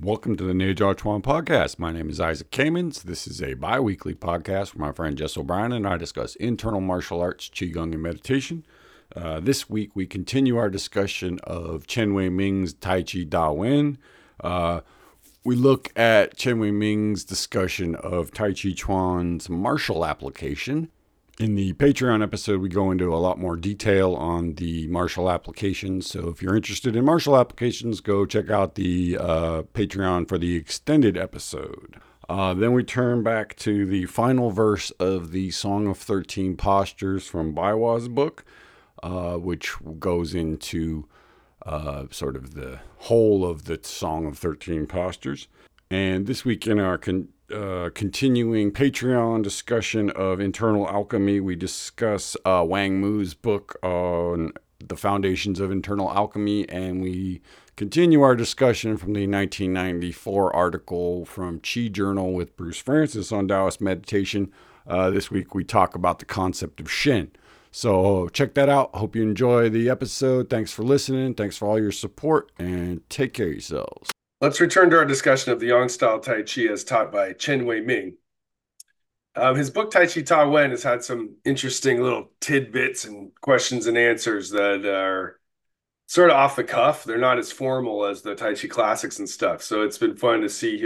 Welcome to the Nejar Chuan podcast. My name is Isaac Kamens. This is a bi-weekly podcast where my friend Jess O'Brien and I discuss internal martial arts, Qigong, and meditation. This week, we continue our discussion of Chen Wei Ming's Tai Chi Da Wen. We look at Chen Wei Ming's discussion of Tai Chi Chuan's martial application. In the Patreon episode, we go into a lot more detail on the martial applications. So if you're interested in martial applications, go check out the Patreon for the extended episode. Then we turn back to the final verse of the Song of 13 Postures from Baiwa's book, which goes into sort of the whole of the Song of 13 Postures. And this week in our continuing Patreon discussion of internal alchemy, we discuss Wang Mu's book on the foundations of internal alchemy, and we continue our discussion from the 1994 article from Qi Journal with Bruce Francis on Taoist meditation. This week we talk about the concept of Shen. So check that out. Hope you enjoy the episode. Thanks for listening. Thanks for all your support, and take care of yourselves. Let's return to our discussion of the Yang-style Tai Chi as taught by Chen Wei Ming. His book, Tai Chi Ta Wen, has had some interesting little tidbits and questions and answers that are sort of off the cuff. They're not as formal as the Tai Chi classics and stuff. So it's been fun to see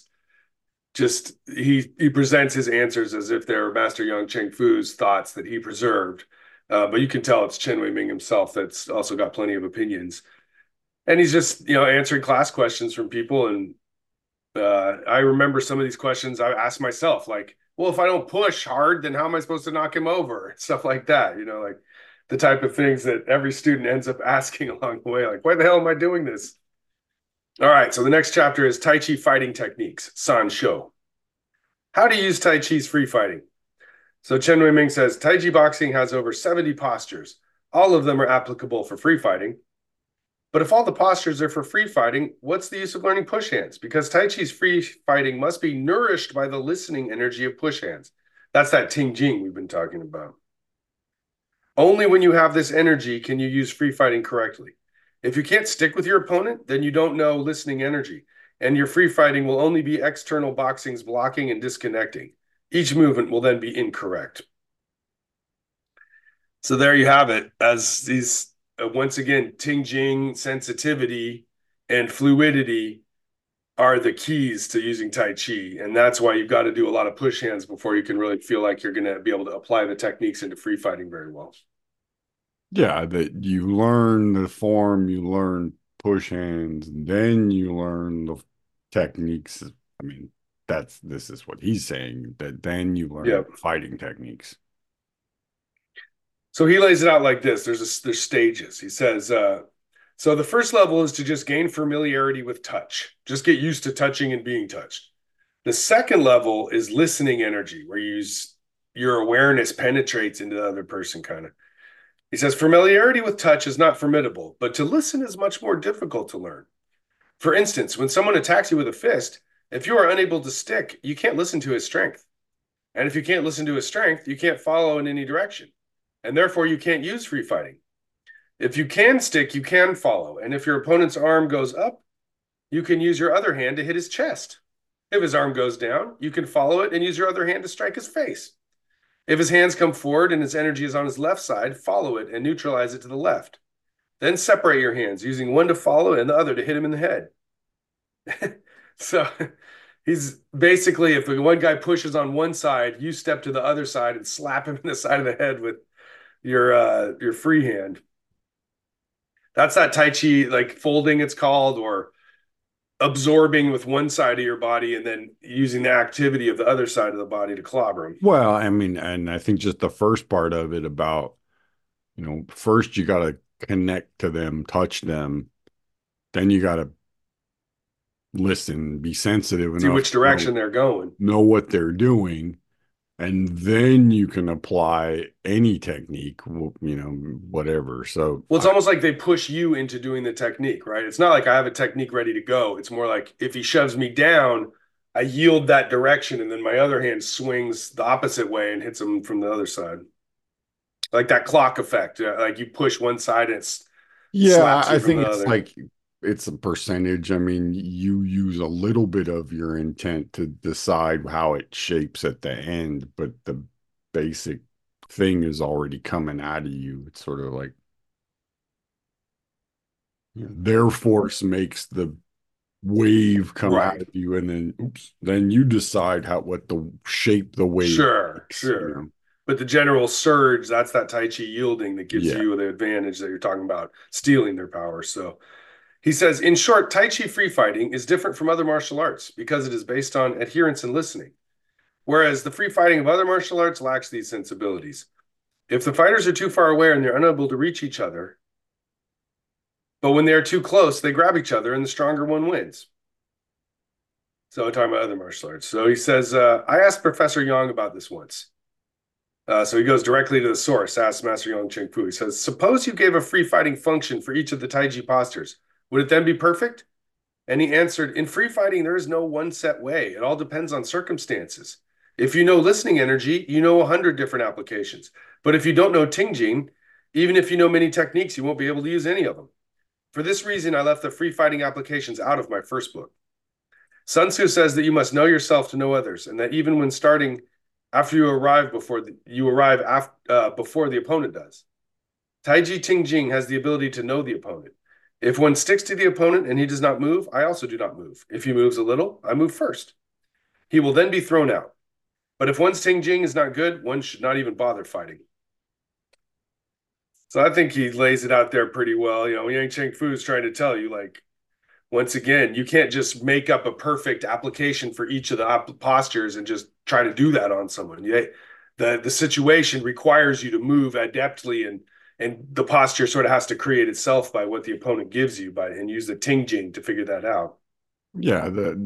he presents his answers as if they're Master Yang Cheng Fu's thoughts that he preserved. But you can tell it's Chen Wei Ming himself that's also got plenty of opinions. And he's just, answering class questions from people. And I remember some of these questions I asked myself, like, well, if I don't push hard, then how am I supposed to knock him over? Stuff like that, like the type of things that every student ends up asking along the way. Like, why the hell am I doing this? All right, so the next chapter is Tai Chi fighting techniques, San Shou. How to use Tai Chi's free fighting. So Chen Wei Ming says, Tai Chi boxing has over 70 postures. All of them are applicable for free fighting. But if all the postures are for free fighting, what's the use of learning push hands? Because Tai Chi's free fighting must be nourished by the listening energy of push hands. That's that Ting Jing we've been talking about. Only when you have this energy can you use free fighting correctly. If you can't stick with your opponent, then you don't know listening energy, and your free fighting will only be external boxing's blocking and disconnecting. Each movement will then be incorrect. So there you have it, as these once again, Ting Jing, sensitivity, and fluidity are the keys to using Tai Chi. And that's why you've got to do a lot of push hands before you can really feel like you're going to be able to apply the techniques into free fighting very well. Yeah, that you learn the form, you learn push hands, then you learn the techniques. I mean, this is what he's saying, that then you learn fighting techniques. So he lays it out like this. There's stages. He says, so the first level is to just gain familiarity with touch. Just get used to touching and being touched. The second level is listening energy, where your awareness penetrates into the other person, kind of. He says, familiarity with touch is not formidable, but to listen is much more difficult to learn. For instance, when someone attacks you with a fist, if you are unable to stick, you can't listen to his strength. And if you can't listen to his strength, you can't follow in any direction. And therefore, you can't use free fighting. If you can stick, you can follow. And if your opponent's arm goes up, you can use your other hand to hit his chest. If his arm goes down, you can follow it and use your other hand to strike his face. If his hands come forward and his energy is on his left side, follow it and neutralize it to the left. Then separate your hands, using one to follow and the other to hit him in the head. So he's basically, if one guy pushes on one side, you step to the other side and slap him in the side of the head with your free hand. That's that Tai Chi, like folding it's called, or absorbing with one side of your body and then using the activity of the other side of the body to clobber him. Well, I mean, and I think just the first part of it about, first you got to connect to them, touch them, then you got to listen, be sensitive enough, see which direction they're going, know what they're doing, and then you can apply any technique, whatever. So, well, it's almost like they push you into doing the technique, right? It's not like I have a technique ready to go. It's more like if he shoves me down, I yield that direction, and then my other hand swings the opposite way and hits him from the other side. Like that clock effect. Like you push one side and it's I think it's like it's a percentage. I mean, you use a little bit of your intent to decide how it shapes at the end, but the basic thing is already coming out of you. It's sort of like, their force makes the wave come out Right. of you, and then oops, then you decide how what the shape the wave Sure, takes, sure. But the general surge, that's that Tai Chi yielding that gives Yeah. you the advantage that you're talking about, stealing their power. So he says, in short, Tai Chi free fighting is different from other martial arts because it is based on adherence and listening, whereas the free fighting of other martial arts lacks these sensibilities. If the fighters are too far away and they're unable to reach each other, but when they are too close, they grab each other and the stronger one wins. So we're talking about other martial arts. So he says, I asked Professor Yang about this once. So he goes directly to the source, asks Master Yang Cheng Fu. He says, suppose you gave a free fighting function for each of the Taiji postures. Would it then be perfect? And he answered, in free fighting, there is no one set way. It all depends on circumstances. If you know listening energy, you know 100 different applications. But if you don't know Tingjing, even if you know many techniques, you won't be able to use any of them. For this reason, I left the free fighting applications out of my first book. Sun Tzu says that you must know yourself to know others, and that even when starting after you arrive before the opponent does. Taiji Tingjing has the ability to know the opponent. If one sticks to the opponent and he does not move, I also do not move. If he moves a little, I move first. He will then be thrown out. But if one's Tingjing is not good, one should not even bother fighting. So I think he lays it out there pretty well. Yang Cheng Fu is trying to tell you, like, once again, you can't just make up a perfect application for each of the postures and just try to do that on someone. The situation requires you to move adeptly, and the posture sort of has to create itself by what the opponent gives you and use the Tingjing to figure that out. Yeah,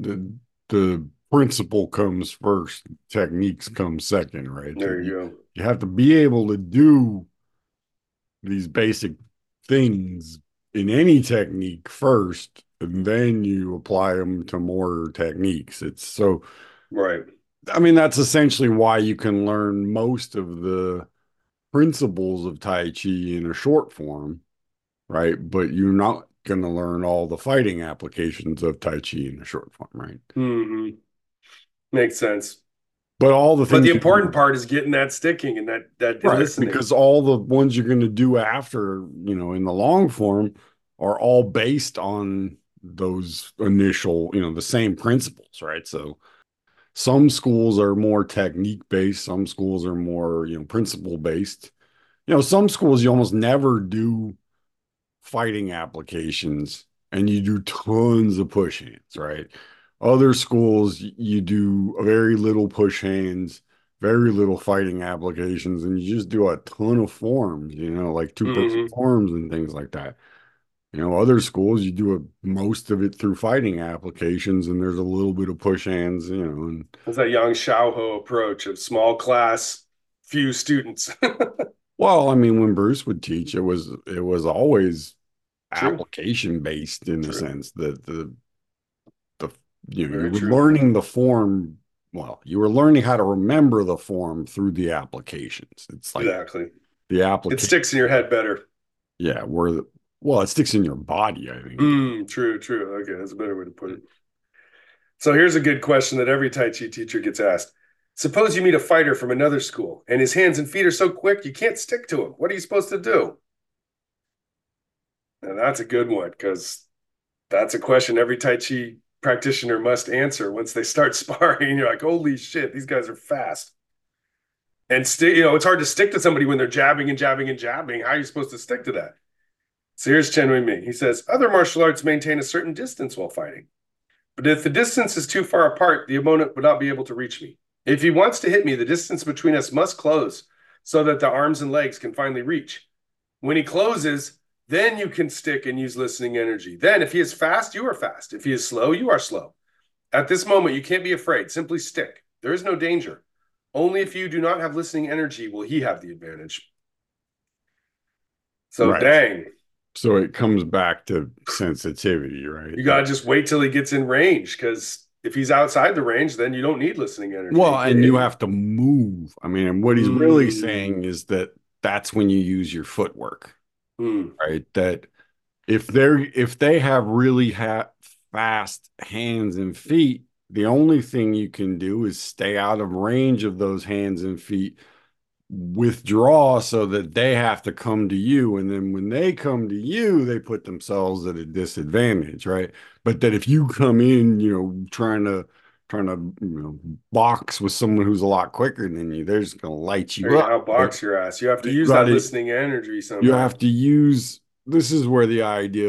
the principle comes first, techniques come second, right? So There you go. you have to be able to do these basic things in any technique first, and then you apply them to more techniques. It's so, Right. I mean, that's essentially why you can learn most of the principles of Tai Chi in a short form, right? But you're not going to learn all the fighting applications of Tai Chi in a short form, right? Mm-hmm. Makes sense. But all the But things the you important can, part is getting that sticking and that and right? listening. Because all the ones you're going to do after, in the long form are all based on those initial, the same principles, right? So some schools are more technique based, some schools are more, principle based. Some schools you almost never do fighting applications and you do tons of push hands, right? Other schools, you do very little push hands, very little fighting applications, and you just do a ton of forms, like two-person Mm-hmm. forms and things like that. Other schools, you do most of it through fighting applications, and there's a little bit of push hands, and It's that Yang Shaoho approach of small class, few students. well, I mean, when Bruce would teach, it was always True. application based in the True. sense that the you Very were true. learning the form. Well, you were learning how to remember the form through the applications. It's like Exactly. the It application. sticks in your head better. Yeah, well, it sticks in your body, I think. True, true. Okay, that's a better way to put it. So here's a good question that every Tai Chi teacher gets asked. Suppose you meet a fighter from another school and his hands and feet are so quick you can't stick to him. What are you supposed to do? And that's a good one because that's a question every Tai Chi practitioner must answer once they start sparring. And you're like, holy shit, these guys are fast. And it's hard to stick to somebody when they're jabbing and jabbing and jabbing. How are you supposed to stick to that? So here's Chen Wei Mi. He says, other martial arts maintain a certain distance while fighting. But if the distance is too far apart, the opponent would not be able to reach me. If he wants to hit me, the distance between us must close so that the arms and legs can finally reach. When he closes, then you can stick and use listening energy. Then, if he is fast, you are fast. If he is slow, you are slow. At this moment, you can't be afraid. Simply stick. There is no danger. Only if you do not have listening energy will he have the advantage. So, Right. dang, So it comes back to sensitivity, right? you got to just wait till he gets in range because if he's outside the range, then you don't need listening energy. Well, He can't and hit you you. have to move. I mean, and what he's really saying is that that's when you use your footwork, Mm. right? That if they have really fast hands and feet, the only thing you can do is stay out of range of those hands and feet, withdraw so that they have to come to you, and then when they come to you they put themselves at a disadvantage, right? But that if you come in, trying to box with someone who's a lot quicker than you, they're just going to light They're you gonna up, right? outbox your ass. You have to You use got that to listening energy you somehow. have to use this is where the idea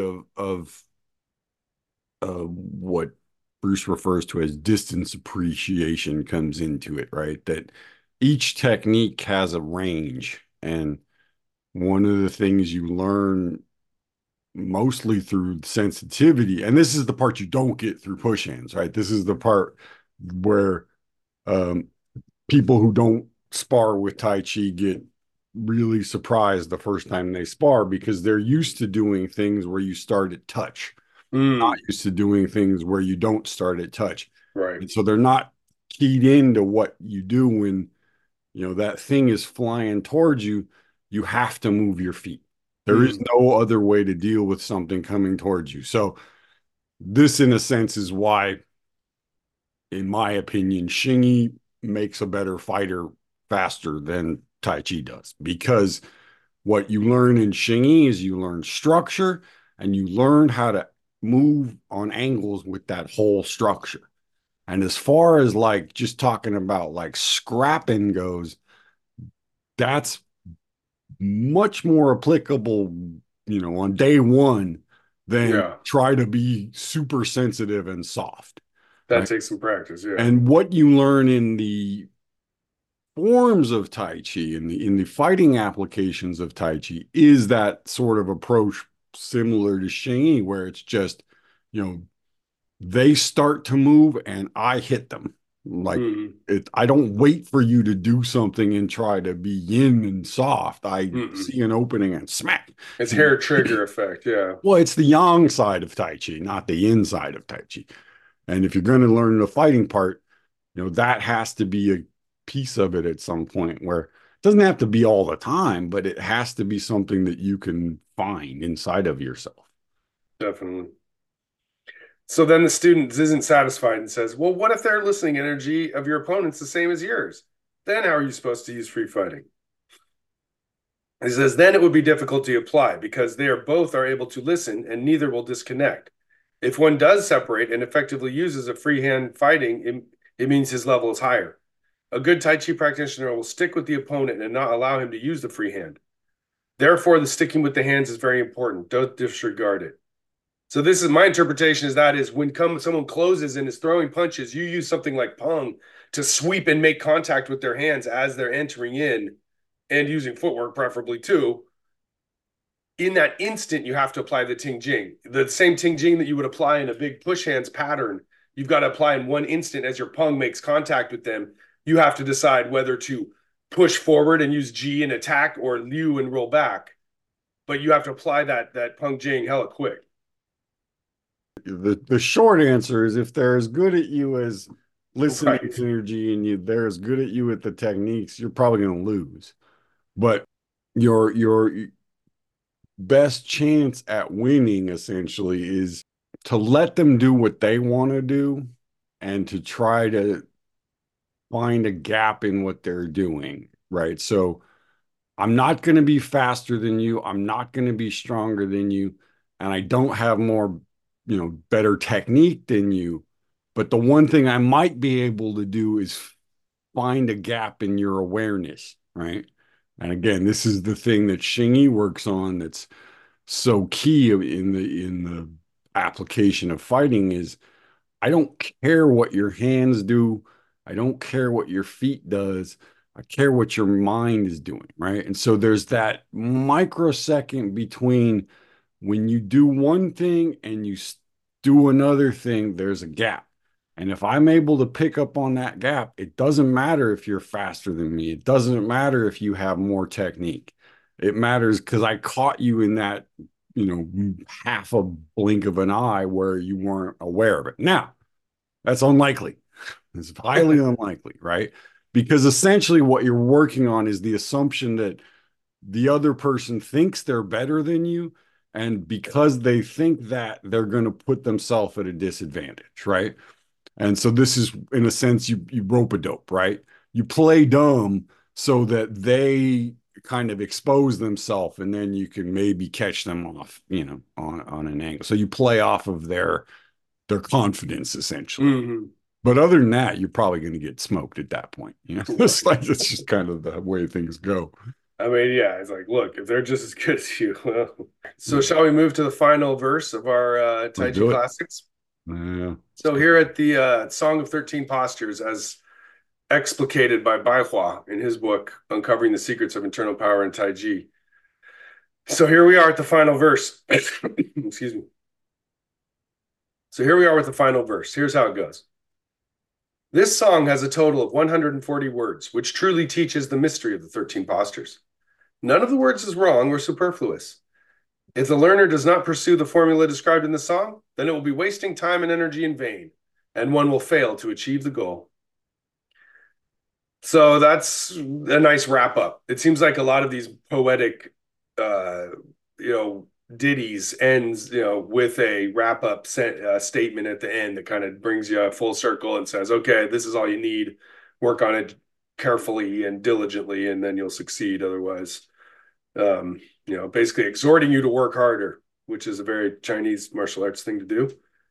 of what Bruce refers to as distance appreciation comes into it, right? That each technique has a range. And one of the things you learn mostly through sensitivity, and this is the part you don't get through push hands, right? This is the part where um, people who don't spar with Tai Chi get really surprised the first time they spar because they're used to doing things where you start at touch, not Mm, used to doing things where you don't start at touch. right. And so they're not keyed into what you do when, that thing is flying towards you. You have to move your feet. There is Mm, no other way to deal with something coming towards you. So this, in a sense, is why, in my opinion, Shingy makes a better fighter faster than Tai Chi does, because what you learn in Shingy is you learn structure and you learn how to move on angles with that whole structure. And as far as like just talking about like scrapping goes, that's much more applicable, on day one than yeah. try to be super sensitive and soft, That right? takes some practice. Yeah. And what you learn in the forms of Tai Chi, in the fighting applications of Tai Chi, is that sort of approach similar to Xingyi, where it's just, you know, they start to move and I hit them. Like Mm, I don't wait for you to do something and try to be yin and soft. I mm. see an opening and smack. It's hair trigger effect. Yeah. Well, it's the yang side of Tai Chi, not the yin side of Tai Chi. And if you're going to learn the fighting part, that has to be a piece of it at some point, where it doesn't have to be all the time, but it has to be something that you can find inside of yourself. Definitely. So then the student isn't satisfied and says, well, what if their listening energy of your opponent's the same as yours? Then how are you supposed to use free fighting? He says, then it would be difficult to apply because they are both are able to listen and neither will disconnect. If one does separate and effectively uses a free hand fighting, it means his level is higher. A good Tai Chi practitioner will stick with the opponent and not allow him to use the free hand. Therefore, the sticking with the hands is very important. Don't disregard it. So this is my interpretation, is that is when someone closes and is throwing punches, you use something like Pong to sweep and make contact with their hands as they're entering in, and using footwork preferably too. In that instant, you have to apply the Ting Jing. The same Ting Jing that you would apply in a big push hands pattern, you've got to apply in one instant as your Pong makes contact with them. You have to decide whether to push forward and use G and attack, or Liu and roll back. But you have to apply that Pong Jing hella quick. The short answer is, if they're as good at you as listening Right. energy and they're as good at you at the techniques, you're probably going to lose. But your best chance at winning essentially is to let them do what they want to do and to try to find a gap in what they're doing, right? So I'm not going to be faster than you. I'm not going to be stronger than you. And I don't have more, better technique than you. But the one thing I might be able to do is find a gap in your awareness, right? And again, this is the thing that Shingy works on, that's so key in the application of fighting, is I don't care what your hands do. I don't care what your feet does. I care what your mind is doing, right? And so there's that microsecond between when you do one thing and you do another thing, there's a gap. And if I'm able to pick up on that gap, it doesn't matter if you're faster than me. It doesn't matter if you have more technique. It matters because I caught you in that, half a blink of an eye where you weren't aware of it. Now, that's unlikely. It's highly unlikely, right? Because essentially what you're working on is the assumption that the other person thinks they're better than you, And because they think that, they're going to put themselves at a disadvantage, right? And so this is, in a sense, you rope a dope, right? You play dumb so that they kind of expose themselves, and then you can maybe catch them off, on an angle. So you play off of their confidence essentially. Hmm. But other than that, you're probably going to get smoked at that point. It's Right. like it's just kind of the way things go. I mean, yeah, it's like, look, if they're just as good as you, well. So Yeah, shall we move to the final verse of our let's Tai Chi do it. classics? Yeah, let's So go. here at the Song of 13 Postures, as explicated by Bai Hua in his book, Uncovering the Secrets of Internal Power in Tai Chi. So here we are at the final verse. Excuse me. So here we are with the final verse. Here's how it goes. This song has a total of 140 words, which truly teaches the mystery of the 13 postures. None of the words is wrong or superfluous. If the learner does not pursue the formula described in the song, then it will be wasting time and energy in vain, and one will fail to achieve the goal. So that's a nice wrap up. It seems like a lot of these poetic, uh, you know, ditties ends, with a wrap up statement at the end that kind of brings you full circle and says, okay, this is all you need. Work on it carefully and diligently, and then you'll succeed. Otherwise, basically exhorting you to work harder, which is a very Chinese martial arts thing to do.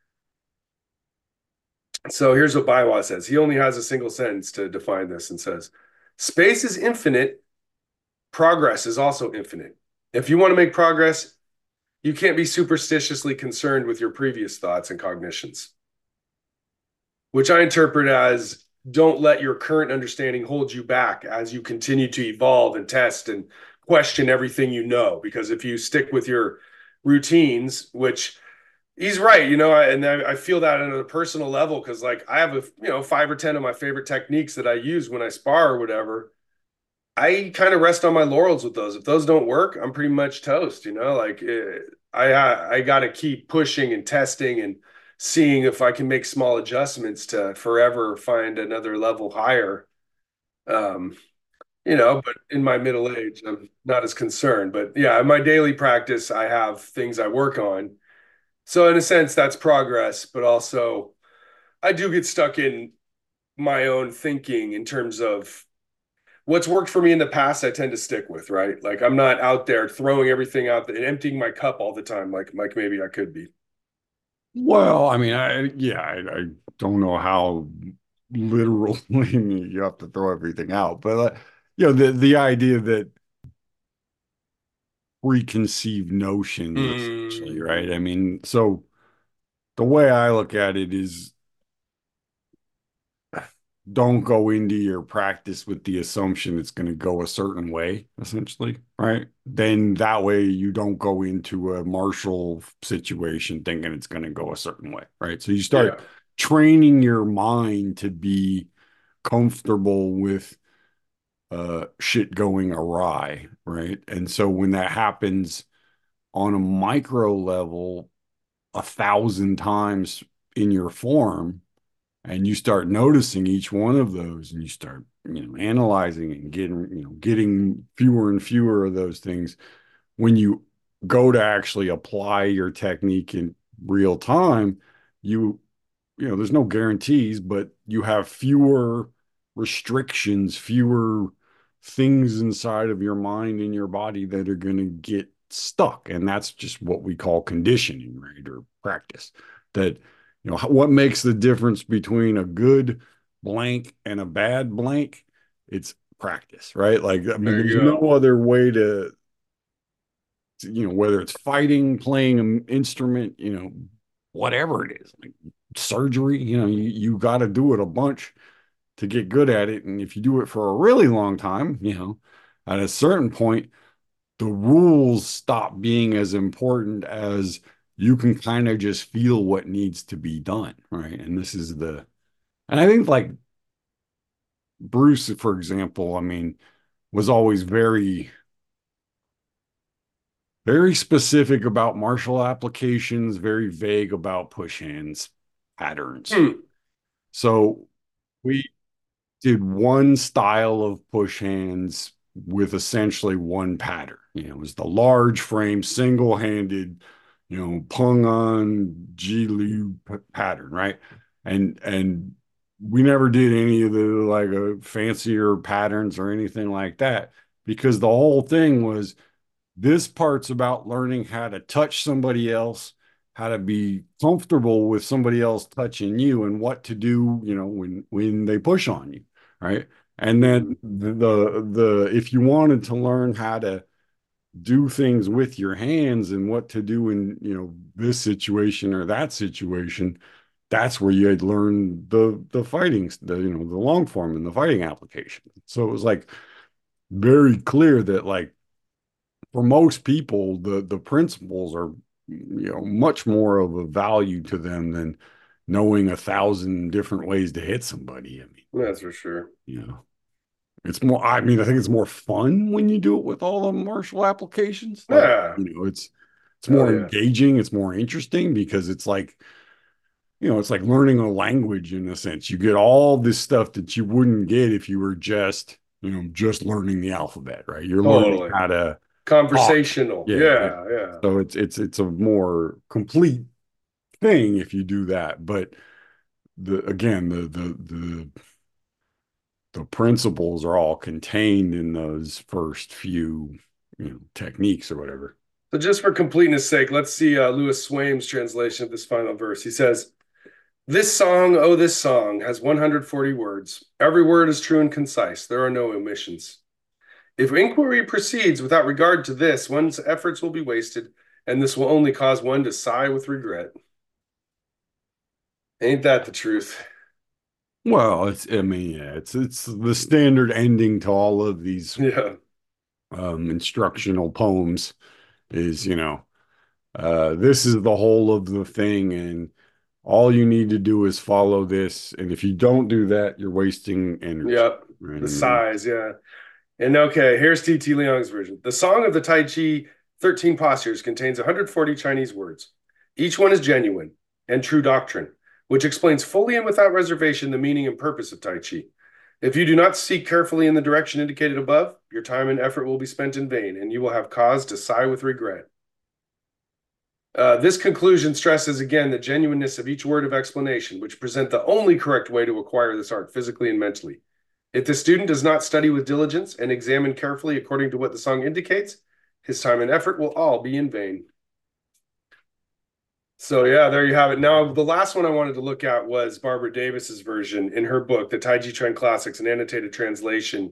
So here's what Baiwa says. He only has a single sentence to define this and says, space is infinite, progress is also infinite. If you want to make progress, you can't be superstitiously concerned with your previous thoughts and cognitions, which I interpret as don't let your current understanding hold you back as you continue to evolve and test and question everything you know. Because if you stick with your routines, which he's right, and I feel that on a personal level because, like, I have five or ten of my favorite techniques that I use when I spar or whatever. I kind of rest on my laurels with those. If those don't work, I'm pretty much toast. Like I got to keep pushing and testing and seeing if I can make small adjustments to forever find another level higher. Um, but in my middle age, I'm not as concerned. But yeah, in my daily practice, I have things I work on. So in a sense, that's progress, but also I do get stuck in my own thinking in terms of what's worked for me in the past. I tend to stick with, right? Like I'm not out there throwing everything out there and emptying my cup all the time, like maybe I could be. Well, I mean, I don't know how literally you have to throw everything out, but the idea that preconceived notions essentially, Mm, right? I mean, so the way I look at it is don't go into your practice with the assumption it's going to go a certain way, essentially, right? Then that way you don't go into a martial situation thinking it's going to go a certain way, right? So you yeah, start training your mind to be comfortable with shit going awry, right? And so when that happens on a micro level 1,000 times in your form, and you start noticing each one of those, and you start analyzing and getting fewer and fewer of those things. When you go to actually apply your technique in real time, you there's no guarantees, but you have fewer restrictions, fewer things inside of your mind and your body that are going to get stuck. And that's just what we call conditioning, right? Or practice. That, what makes the difference between a good blank and a bad blank? It's practice, right? Like, I mean, there there's you no go. other way to whether it's fighting, playing an instrument, whatever it is, like surgery, you got to do it a bunch to get good at it. And if you do it for a really long time, at a certain point, the rules stop being as important as you can kind of just feel what needs to be done. Right. And I think like Bruce, for example, I mean, was always very, very specific about martial applications, very vague about push hands patterns. Hmm. So we did one style of push hands with essentially one pattern. It was the large frame, single-handed, Peng on Ji Liu pattern, right? And we never did any of the like fancier patterns or anything like that because the whole thing was this part's about learning how to touch somebody else, how to be comfortable with somebody else touching you, and what to do, when they push on you, right? And then the if you wanted to learn how to do things with your hands and what to do in, this situation or that situation, that's where you had learned the fighting, the long form and the fighting application. So it was like very clear that like for most people, the principles are, much more of a value to them than knowing 1,000 different ways to hit somebody. I mean, That's for sure. It's more, I mean, I think it's more fun when you do it with all the martial applications. Like, Yeah. it's Oh more yeah. engaging, it's more interesting because it's like, it's like learning a language in a sense. You get all this stuff that you wouldn't get if you were just, just learning the alphabet, right? You're learning Totally. how to talk. Conversational. Yeah. Yeah, yeah. So it's a more complete thing if you do that. But the principles are all contained in those first few, techniques or whatever. So just for completeness sake, let's see Louis Swaim's translation of this final verse. He says, "This song, oh, this song, has 140 words. Every word is true and concise. There are no omissions. If inquiry proceeds without regard to this, one's efforts will be wasted, and this will only cause one to sigh with regret." Ain't that the truth? Well, I mean, yeah, it's the standard ending to all of these Yeah. instructional poems is, this is the whole of the thing, and all you need to do is follow this. And if you don't do that, you're wasting energy. Yep. The And sighs, yeah. And okay, here's T.T. Liang's version. The Song of the Tai Chi 13 Postures contains 140 Chinese words. Each one is genuine and true doctrine, which explains fully and without reservation the meaning and purpose of Tai Chi. If you do not seek carefully in the direction indicated above, your time and effort will be spent in vain, and you will have cause to sigh with regret. This conclusion stresses again the genuineness of each word of explanation, which present the only correct way to acquire this art physically and mentally. If the student does not study with diligence and examine carefully according to what the song indicates, his time and effort will all be in vain. So yeah, there you have it. Now, the last one I wanted to look at was Barbara Davis's version in her book, The Tai Chi Chuan Classics, an annotated translation,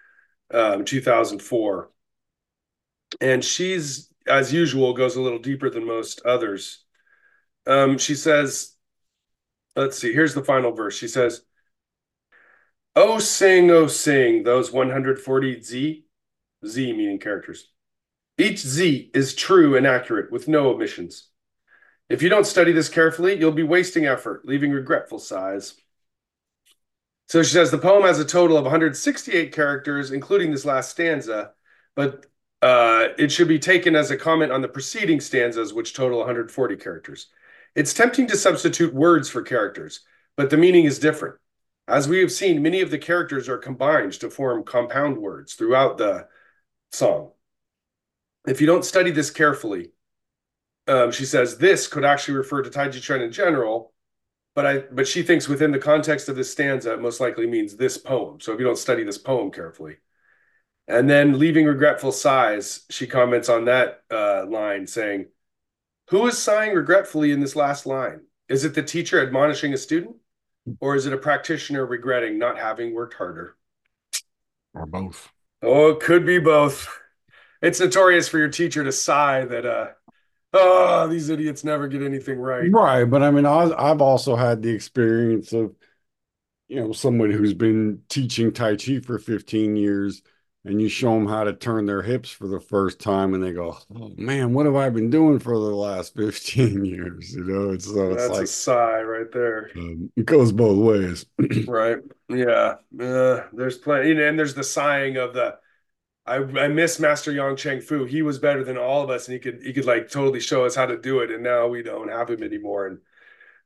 2004. And she's, as usual, goes a little deeper than most others. She says, let's see, here's the final verse. She says, oh, sing, those 140 Z, Z meaning characters. Each Z is true and accurate with no omissions. If you don't study this carefully, you'll be wasting effort, leaving regretful sighs. So she says the poem has a total of 168 characters, including this last stanza, but it should be taken as a comment on the preceding stanzas, which total 140 characters. It's tempting to substitute words for characters, but the meaning is different. As we have seen, many of the characters are combined to form compound words throughout the song. If you don't study this carefully, she says this could actually refer to Tai Chi Chuan in general, but she thinks within the context of this stanza, it most likely means this poem. So if you don't study this poem carefully. And then leaving regretful sighs, she comments on that line saying, who is sighing regretfully in this last line? Is it the teacher admonishing a student? Or is it a practitioner regretting not having worked harder? or both. Oh, it could be both. It's notorious for your teacher to sigh that, oh, these idiots never get anything right. Right, but I mean, I've also had the experience of, somebody who's been teaching Tai Chi for 15 years, and you show them how to turn their hips for the first time, and they go, "Oh man, what have I been doing for the last 15 years?" It's That's a like sigh right there. it goes both ways. Right. Yeah. There's plenty. And there's the sighing of the, I miss Master Yang Cheng Fu. He was better than all of us, and he could like totally show us how to do it. And now we don't have him anymore. And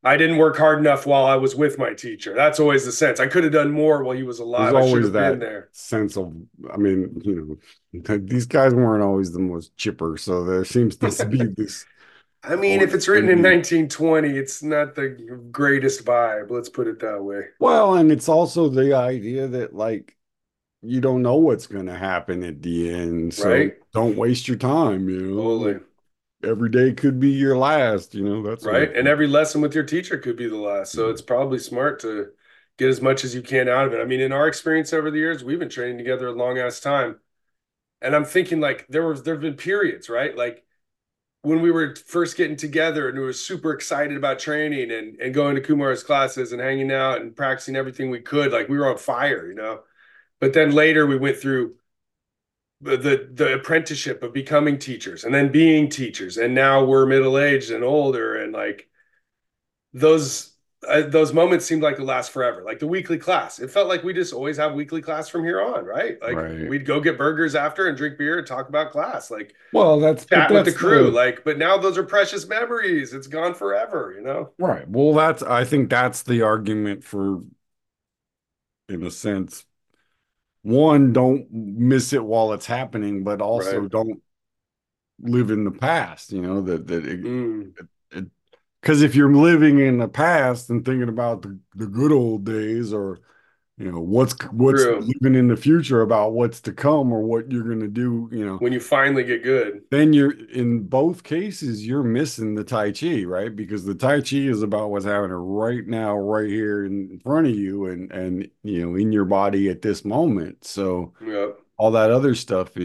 I didn't work hard enough while I was with my teacher. That's always the sense. I could have done more while he was There's alive. I should always have been that there. sense of, I mean, these guys weren't always the most chipper, so there seems to be this I mean, if always it's written in envy. 1920, it's not the greatest vibe. Let's put it that way. Well, and it's also the idea that like you don't know what's going to happen at the end, so Right? don't waste your time, like Totally. every day could be your last, that sort of Right? And thing. every lesson with your teacher could be the last. So it's probably smart to get as much as you can out of it. I mean, in our experience over the years, we've been training together a long ass time. And I'm thinking like there've been periods, right? Like when we were first getting together and we were super excited about training and going to Kumar's classes and hanging out and practicing everything we could, like we were on fire. But then later we went through the apprenticeship of becoming teachers and then being teachers, and now we're middle aged and older, and like those those moments seemed like it last forever. Like the weekly class, it felt like we just always have weekly class from here on, right? Like Right. we'd go get burgers after and drink beer and talk about class, like Well, but chat with the that's crew. the Like, but now those are precious memories. It's gone forever. right. Well, I think that's the argument for, in a sense, one, don't miss it while it's happening, but Right. also don't live in the past, that Mm, it, because if you're living in the past and thinking about the good old days, or what's true. living in the future about what's to come or what you're going to do, When you finally get good. then you're in both cases you're missing the Tai Chi, right? Because the Tai Chi is about what's happening right now, right here in front of you, and in your body at this moment. So Yep. all that other stuff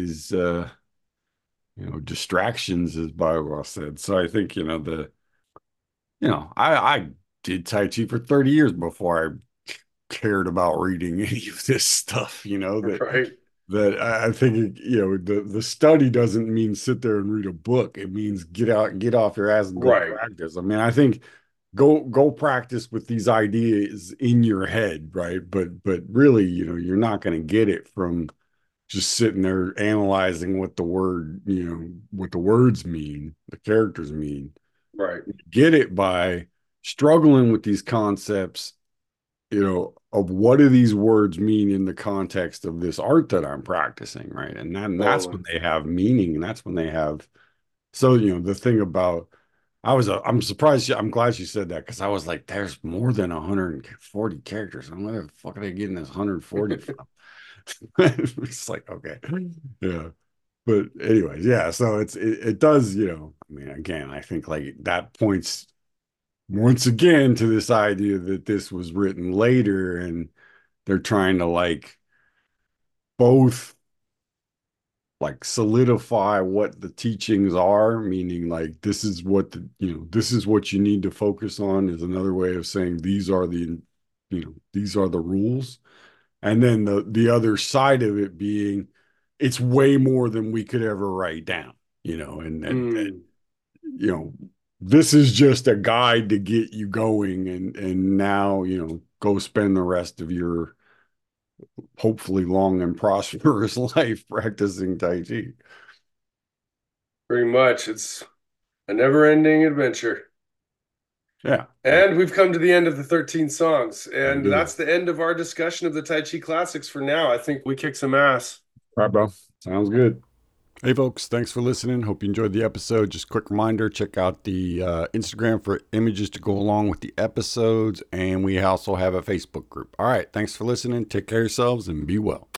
is distractions, as Bible said. So I think, I did Tai Chi for 30 years before I cared about reading any of this stuff, Right. that I think, the study doesn't mean sit there and read a book. It means get off your ass and go Right. practice. I mean, I think go practice with these ideas in your head, right? But really, you're not going to get it from just sitting there analyzing what the words mean, the characters mean. Right. Get it by struggling with these concepts, of what do these words mean in the context of this art that I'm practicing, right? And that's Totally. when they have meaning, and that's when they have. So, the thing about, I'm surprised. I'm glad you said that, because I was like, there's more than 140 characters. And where the fuck are they getting this 140 from? It's like, okay, yeah. But anyways, yeah. So it does, I mean, again, I think like that points once again to this idea that this was written later, and they're trying to like both like solidify what the teachings are, meaning like this is what you need to focus on, is another way of saying these are the rules. And then the other side of it being it's way more than we could ever write down, and Mm, you know this is just a guide to get you going, and now go spend the rest of your hopefully long and prosperous life practicing Tai Chi. pretty much. It's a never-ending adventure. Yeah. And we've come to the end of the 13 songs. And Indeed. that's the end of our discussion of the Tai Chi classics for now. I think we kick some ass. All right, bro. Sounds good. Hey, folks. Thanks for listening. Hope you enjoyed the episode. Just a quick reminder, check out the Instagram for images to go along with the episodes. And we also have a Facebook group. All right. Thanks for listening. Take care of yourselves and be well.